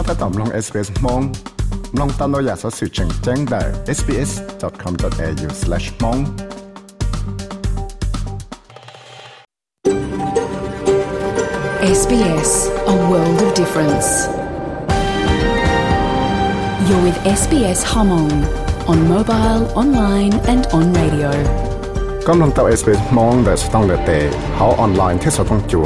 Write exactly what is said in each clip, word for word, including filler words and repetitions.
ก็ตอมลง เอส บี เอส มองลองตามเราอยากสอสื่อแจ้งแจ้งได้ เอส บี เอส ดอท คอม ดอท เอ ยู สแลช มองเอส บี เอส A world of difference. You're with เอส บี เอส Hmong on mobile, online and on radio. กำลังต่อ เอส บี เอส มองแต่สต้องเลเตะเขาออนไลน์ที่สต้องจั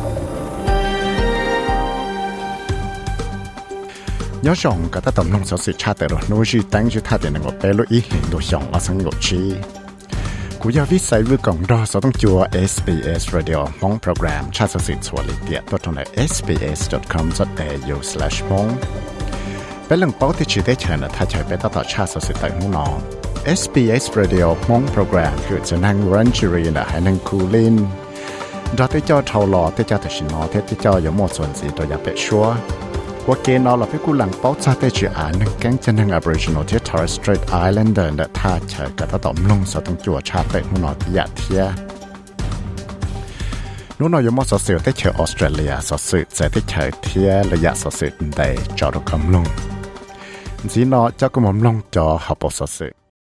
วยอชงก็ต้องลงสสิชาติรนู้จีตั้งจุดท่าเดินงบเปลุอีเห็นดูชงละสังกตชีกูอยากวิสัยวิกงรอสต้องจัว เอส บี เอส Radio มองโปรแกรมชาติสิทธิ์สวัสดิเดียตัวตรงใน เอส บี เอส ดอท คอม ดอท เอ ยู สแลช มองเป็นหลังเป้าที่ชื่อได้เชิญถ้าใช้ไปต่อชาติสิทธิ์ต่างน้อง เอส บี เอส Radio มองโปรแกรมคือจะนั่งรันจูรีนะให้นั่งคูลินดอที่เจ้าเท่าหล่อที่เจ้าแต่ชินอที่เจ้าอยู่หมดส่วนสีตัวอยากเปชัวว่าเกณฑ์เราเราไปกูหลังเป้าชาติชื่ออ่านหนึ่งแก๊งจะนั่ง Aboriginal ที่ Torres Strait Islander และท่าเฉยกับต่อมลงสต้องจั่วชาตินู่นนอที่ยาเทียนู่นนอยมอสเสียวที่เฉยออสเตรเลียสสื่อใจที่เฉยเทียระยะสสื่อใดจอดกำลงจีนอเจ้าก็มั่มลงจอหับปสสื่อ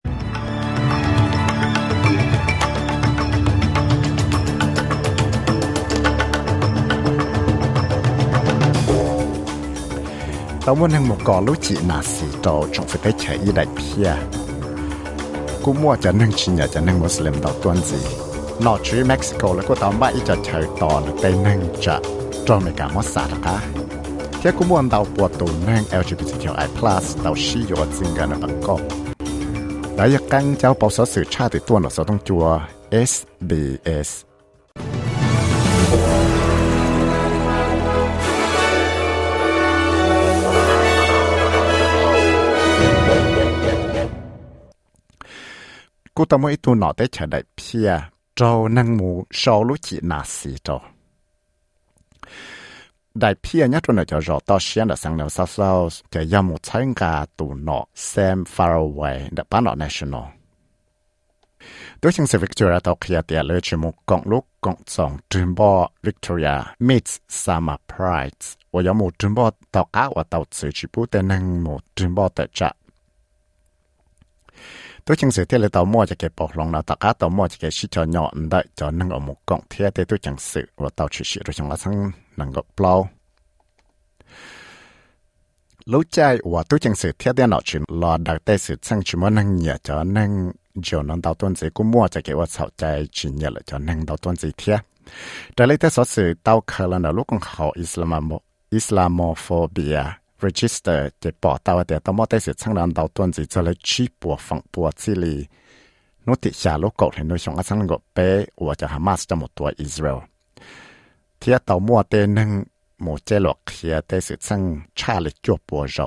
ตอนวันหนึ่งหมกอลุจินาสีโตจงฝึกได้เฉยยี่ได้เพียกูมั่วจะนั่งชินอยากจะนั่งมุสลิมต่อตัวนจีนอชื่อเม็กซิโกแล้วก็ตอนบ้านอีจะเฉยต่อหรือได้นั่งจะจอมในการมัสตาร์เที่ยกูมั่วเตาปวดตูนั่ง แอล จี บี ที คิว ไอ พลัส เตาชี้ยอดซิงกันในบังกอกแต่อยากกั้งเจ้าเป่าสสื่อชาติตัวหนอสต้องจัว เอส บี เอสกูต้องไม่ตัวหนอได้เฉยได้เพียโจนั่งหมูชอลุจินาสีโจได้เพียเนี่ยตัวหนอจะรอต่อเชียนแต่สังเนวซาๆจะยามุใช้งาตัวหนอแซมฟาร์เวย์เดป้าหนอ national ด้วยชิงเซวิกตอเรียต่อเขียเตียเลยชิมุกองลูกกองสองจิมบอวิกตอเรียมิดส์ซัมเมอร์ไพรส์ว่ายามุจิมบอต่อก้าวต่อสื่อชิบุแต่นั่งหมูจิมบอแต่จะตัวจังสือที่เราต่อมั่วจะเก็บปอกลงเราตากาต่อมั่วจะเก็บชิจอหย่อนได้จอนั่งเอาหมกกองเทียแต่ตัวจังสือว่าต่อชิชิตัวจังละทั้งนั่งกับเปล่ารู้ใจว่าตัวจังสือเทียเดียนอชินรอดักแต่สือทั้งชิมว่านั่งเหยียจอนั่งจอนั่งต่อต้นสีกูมั่วจะเก็บว่าเสาใจชินเหยียเลยจอนั่งต่อต้นสีเทียแต่เลยแต่สอสือเต้าเคลันลูกของเขาอิสลามอิสลามโฟเบียregister จะปอตาวแต่ตอมอได้สิทั้งนั้นดาวต้นสิจะเลยชีปัวฝั่งปัวซิลีนุติชาโลกเห็นโดยชงอัสังกเปว่าจะฮามาสจะหมดตัวอิสราเอลเทียตอมัวเตนึงหมู่เจลอกเคียได้สิทั้งชาลิจวปัวเรา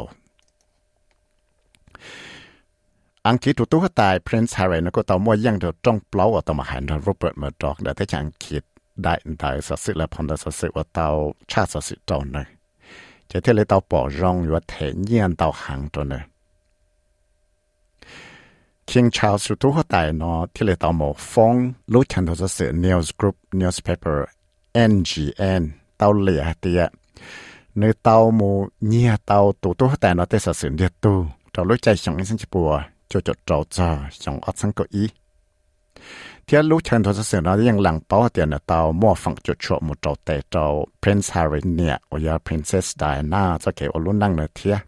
อังกฤษตัวตาย Prince Harry นก็ตอมัวยังเดือดจ้องเปล่าว่าตอมาหันโรเบิร์ตเมอร์ดอกแต่ที่อังกฤษได้ได้สัสิและพอนได้สัสิว่าเตาชาสัสิตอนนึงจะเที่ยวเลยเตาปอรองอยู่ว่าเทนเยียนเตาหังตัวเนี่ยคิงชาลส์ตัวเขาตายเนาะที่เลยเตาหมอฟ้องรู้ชันตัวจะสื่อ News Group Newspaper เอ็น จี เอ็น เตาเหลี่ยเตียเนื้อเตาหมูเนียเตาตัวตัวเขาตายเนาะแต่สื่อเดียตัวเรารู้ใจส่งให้สังจิปัวจะจดจ่อจ่อส่งอัดสังเกอีเที่ยวรู้ชันตัวจะสื่อเนาะยังหลังเป้าเตียนเตาหม้อฝังจุดชั่วหมู่เจ้าแต่เจ้า Prince Harry เนี่ยว่ายา Princess Diana จะเกี่ยวรุ่นนั่งเนื้อเทีย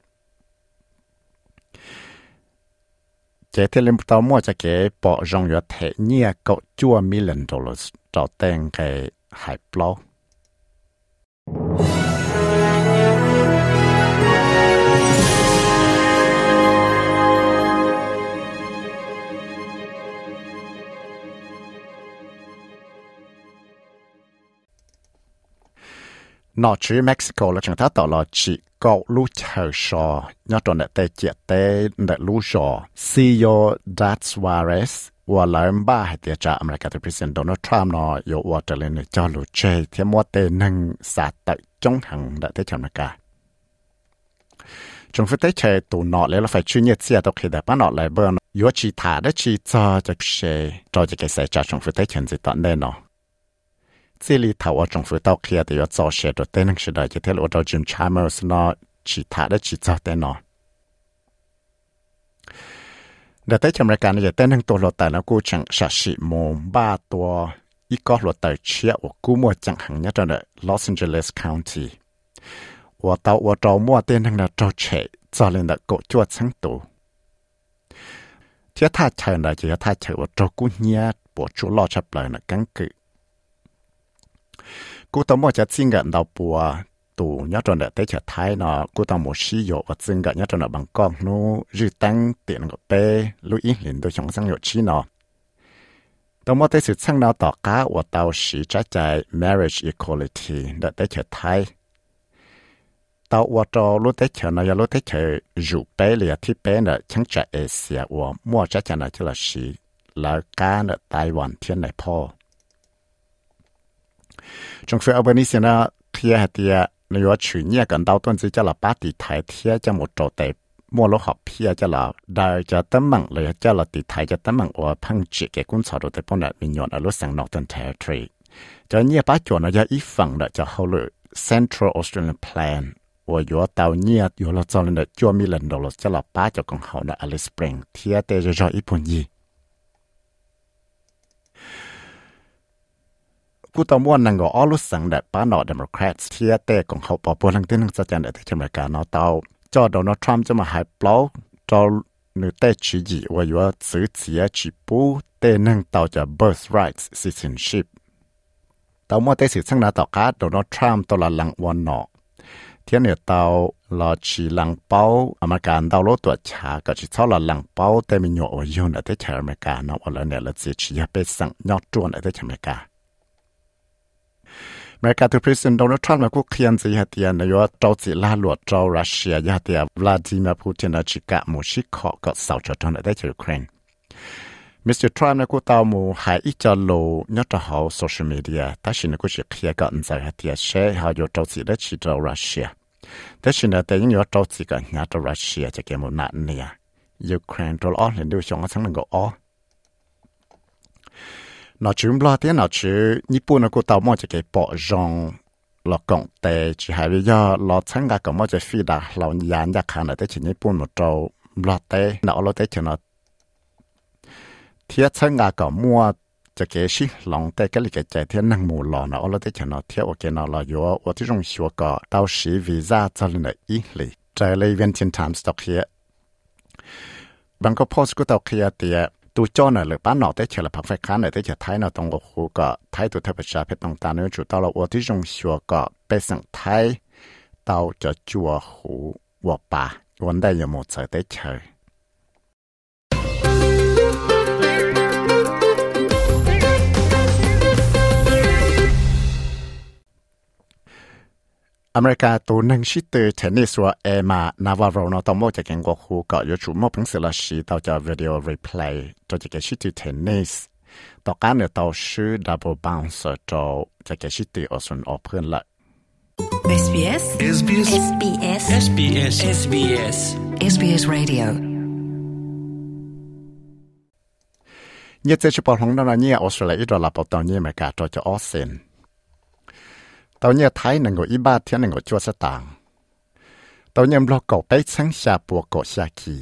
เจ้าที่เล่นเตาหม้อจะเกี่ยวปอจงอยู่เทเนี่ยก็จั่วมิลเลนดอลลาร์เจ้าแต่งแก่หายเปล่านอชื่อเม็กซิโกแล้วจังถ้าต่อรอจีก็รู้เชอชอยอดตัวเนี่ยเตเจเตเดรู้ชอซีโอดัตส์วาเรสว่าหลายบ้าให้เตียจากอเมริกาที่ประธานาธิบดีโดนัลด์ทรัมป์นอโยว่าจะเล่นจอลูเชเทียมว่าเตนึงสาตจงหังได้ที่อเมริกาจงฟิตเชตัวนอแล้วเราไฟชื่อเนี่ยเสียตัวขีดป้านอไลเบอร์ยัวชีถาได้ชีจอจะเชจอจะเกษตรจากจงฟิตเชนสิตอนเด่นเนาะ这里头我政府到开的要早些的，但那时代就听我到 Jim Chalmers 那 chỉ thả để chỉ cho tên nó để tới trong rายการnày tên hàngตัวรถแต่แล้วกูจังสัสิโมบ้าตัวอีก็รถแต่เชียว่ากูมัวจังหังเนี่ยตอนเด Los Angeles County ว่าเตาว่าจอมัวเต้นทางนั้นจอเฉยจอเลยนะกดจวดทั้งตัวเที่ยท่าเชิญได้จะท่าเชิญว่าจอกูเนี่ยปวดชัวรอชับเลยนะกังกือกูต้องมัวจะซิงกันดาวปัวตูnhớ tròn đợt tới chợ Thái nó cô tao một xí dụ và dưng gạt nhớ tròn đợt bằng con nó rư tăng tiền của bé lưu ý liền tôi trong sang dụ chi nó tao mua tới sự sang nào tỏ cá và tao sĩ trái trái marriage equality đợt tới chợ Thái tao và trò lúc tới chợ nó giờ lúc tới chợ rủ bé liền thì bé nó chẳng chạy Asia và mua trái trái này chỉ là sĩ là cá nó Taiwan thiên này po trong phía Albanese nó phía hạt địa nếuว่าชื่อเนี่ยกันดาวต้นจะละป้าติไทยเทียจะหมดโจแต่มัวโลหะเพียจะละได้จะตั้งมั่งเลยจะละติไทยจะตั้งมั่งว่าพังจิเกกุนสอดแต่พวกนั้นมีหย่อนอารมณ์สังนอกตันเทอร์ทรีจะเนี่ยป้าจวนจะอีฝั่งเดจะเขาเลย Central Australian Plan ว่าอยู่เตาเนี่ยอยู่ละจอเลยจัวมีลันโดลจะละป้าจะของเขาใน Alice Springs เทียแต่จะจะอีปุ่นยีกูต้องว่านังก็อ้อรู้สังเด็ดป้าหนอเดโมแครตเทียเต้ของเขาปอปวลังเต้นนังจะจันเด็ดที่อเมริกาเนาะเตาจอโดนัลด์ทรัมป์จะมาหายเปล่าจอหนูเต้ชี้จีว่าอยู่ว่าซื้อเสียจีปูเต้นังเตาจะ birthright citizenship เตาเมื่อเต้สื่อสังนาต่อการโดนัลด์ทรัมป์ตัวละหลังวันเนาะเทียเนี่ยเตาลอชีหลังเป้าอเมริกันเตาโลตัวชาก็ชีชอบละหลังเป้าเต้มีหยอยุ่นเต้เชออเมริกาเนาะวันเนี่ยเราจะชี้ไปสั่งยอดจวนเต้อเมริกาอเมริกาตัวประธานาธิบดีโดนัลด์ทรัมป์ก็เคลียร์สิฮะเดียนายกเจ้าจีลาหลวดเจ้ารัสเซียยาเดียวลาดิเมียร์ปูตินจิกะมูชิคอก็สาวจดทนได้จากยูเครนมิสเตอร์ทรัมป์ก็ตามมูหายอีจโลยอดเขาโซเชียลมีเดียแต่ฉันก็จะเคลียร์กันใจฮะเดียเช่หายกเจ้าจีได้ชีเจ้ารัสเซียแต่ฉันแต่ยังยอดเจ้าจีกันยาเจ้ารัสเซียจะเกี่ยวกับนั่นเนี่ยยูเครนตัวอ้อเห็นดูชงทั้งนั้นก็อ้อnó chữ lo thế nó chữ nhật bản nó cũng tao mua cái bộ rong là cộng tệ chỉ hay bây giờ lo参加cái mua cái phi đã lo nhàn ra khăn ở đây chỉ nhật bản một trâu lo tệ nó lo tệ cho nó thiết参加cái mua cái gì lòng tệ cái cái cái thiên năng mù lo nó lo tệ cho nó thiết ok nó là yo ở trong số cái tao sĩ visa cho nên là ý lý trái lại viên thiên tham stock here bằng cái post của tao kia thìตัวจอน่ะเลยป้าหนอได้เฉลพักไฟค้านเลยได้เฉไทยน่ะตรงกับหูก็ไทยตัวเทพชาเพชรตรงตาเนื้อจุดตาเราว่าที่จงชัวก็ไปสั่งไทยเตาจะจัวหูวัวป่าวันได้ยังหมดใส่ได้เฉยอเมริกาตัวหนึ่งชิตเตอร์เทนนิสว่าเอมานาวาโรนอตโมจะเก่งกว่าคู่ก็อยู่จุดมอพังสิลาชีต่อจากวิดีโอรีเพลย์ตัวจะเก่งชิตเตอร์เทนนิสต่อการเนี่ยต่อชื่อดับเบิลบาวน์ส์ต่อจะเก่งชิตเตอร์ออสนออกเพื่อนละเอส บี เอส เอส บี เอส เอส บี เอส เอส บี เอส เอส บี เอส เอส บี เอส Radio เนี่ยจะปอของเราเนี่ยออสเตรเลียอีดอลลาร์ปอตอนนี้อเมริกาตัวจะออสเซนตอนนี้ไทยหนึ่งก็อีบ้าเที่ยหนึ่งก็จัวสตางตอนนี้เราเก่าไปชั้งชาปัวเกาะชาคี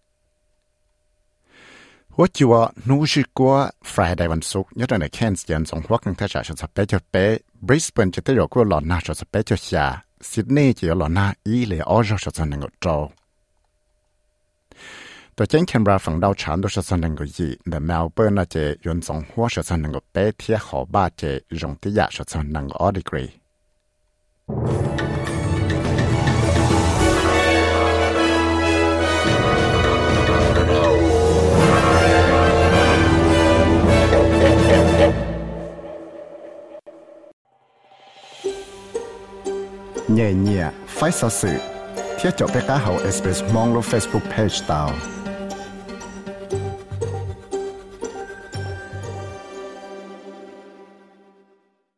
หัวจัวนู้ชื่อกัวฟรายได้วันศุกร์ยอดในแคนส์ยันส่งหัวกังท่าจะสเปเจอร์เป้บริสเบนจะได้ยกว่าหล่อหน้าจะสเปเจอร์ชาซิดนีย์จะหล่อหน้าอีเลยออจะจะหนึ่งก็โจตัวเจ้งแคนเบราฝั่งดาวฉันตัวจะหนึ่งก็ยี่แต่เมลเบิร์นจะยนส่งหัวจะหนึ่งก็เป้เที่ยขอบ้าจะยงที่ยาจะหนึ่งก็ออดีกรีเนี่ยเนี่ยไฟสื่อเที่ยวจบไปก้าเขาเอสเปซมองลง Facebook Page ดาว